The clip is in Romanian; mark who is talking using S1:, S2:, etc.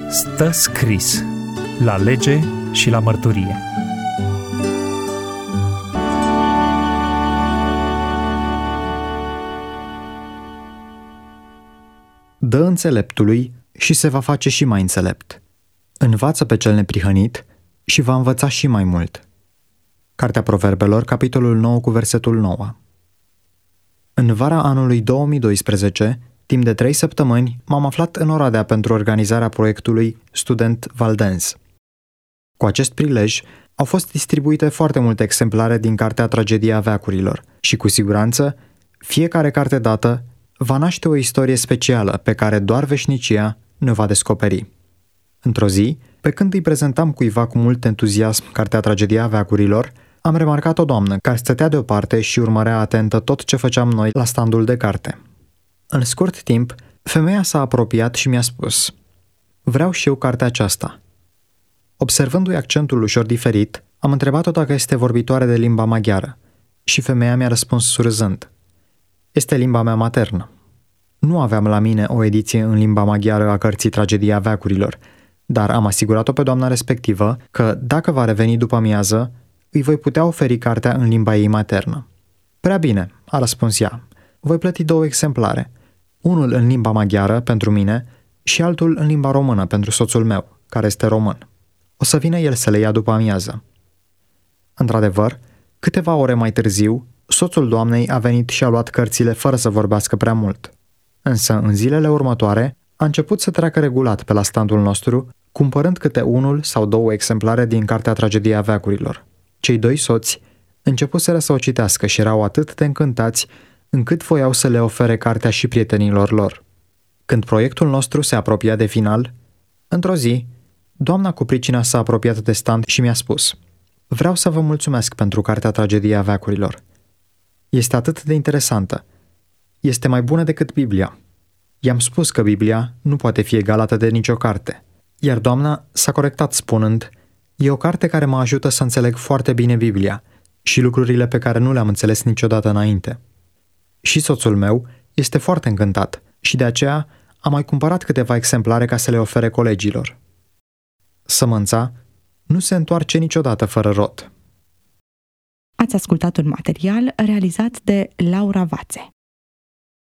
S1: Stă scris la lege și la mărturie.
S2: Dă înțeleptului și se va face și mai înțelept. Învață pe cel neprihănit și va învăța și mai mult. Cartea Proverbelor, capitolul 9 cu versetul 9. În vara anului 2012, timp de 3 săptămâni, m-am aflat în Oradea pentru organizarea proiectului Student Valdense. Cu acest prilej, au fost distribuite foarte multe exemplare din cartea Tragedia veacurilor și, cu siguranță, fiecare carte dată va naște o istorie specială pe care doar veșnicia ne va descoperi. Într-o zi, pe când îi prezentam cuiva cu mult entuziasm cartea Tragedia veacurilor, am remarcat o doamnă care stătea deoparte și urmărea atentă tot ce făceam noi la standul de carte. În scurt timp, femeia s-a apropiat și mi-a spus: „Vreau și eu cartea aceasta.” Observându-i accentul ușor diferit, am întrebat-o dacă este vorbitoare de limba maghiară și femeia mi-a răspuns surâzând: „Este limba mea maternă.” Nu aveam la mine o ediție în limba maghiară a cărții Tragedia veacurilor, dar am asigurat-o pe doamna respectivă că, dacă va reveni după amiază, îi voi putea oferi cartea în limba ei maternă. „Prea bine,” a răspuns ea. „Voi plăti 2 exemplare, unul în limba maghiară pentru mine și altul în limba română pentru soțul meu, care este român. O să vină el să le ia după amiază.” Într-adevăr, câteva ore mai târziu, soțul doamnei a venit și a luat cărțile fără să vorbească prea mult. Însă, în zilele următoare, a început să treacă regulat pe la standul nostru, cumpărând câte 1 sau 2 exemplare din cartea Tragedia veacurilor. Cei 2 soți începuseră să o citească și erau atât de încântați încât voiau să le ofere cartea și prietenilor lor. Când proiectul nostru se apropia de final, într-o zi, doamna cu pricina s-a apropiat de stand și mi-a spus: „Vreau să vă mulțumesc pentru cartea Tragedia veacurilor. Este atât de interesantă. Este mai bună decât Biblia.” I-am spus că Biblia nu poate fi egalată de nicio carte, iar doamna s-a corectat spunând: „E o carte care mă ajută să înțeleg foarte bine Biblia și lucrurile pe care nu le-am înțeles niciodată înainte.” Și soțul meu este foarte încântat și de aceea am mai cumpărat câteva exemplare ca să le ofere colegilor. Sămânța nu se întoarce niciodată fără rod.
S3: Ați ascultat un material realizat de Laura Vațe.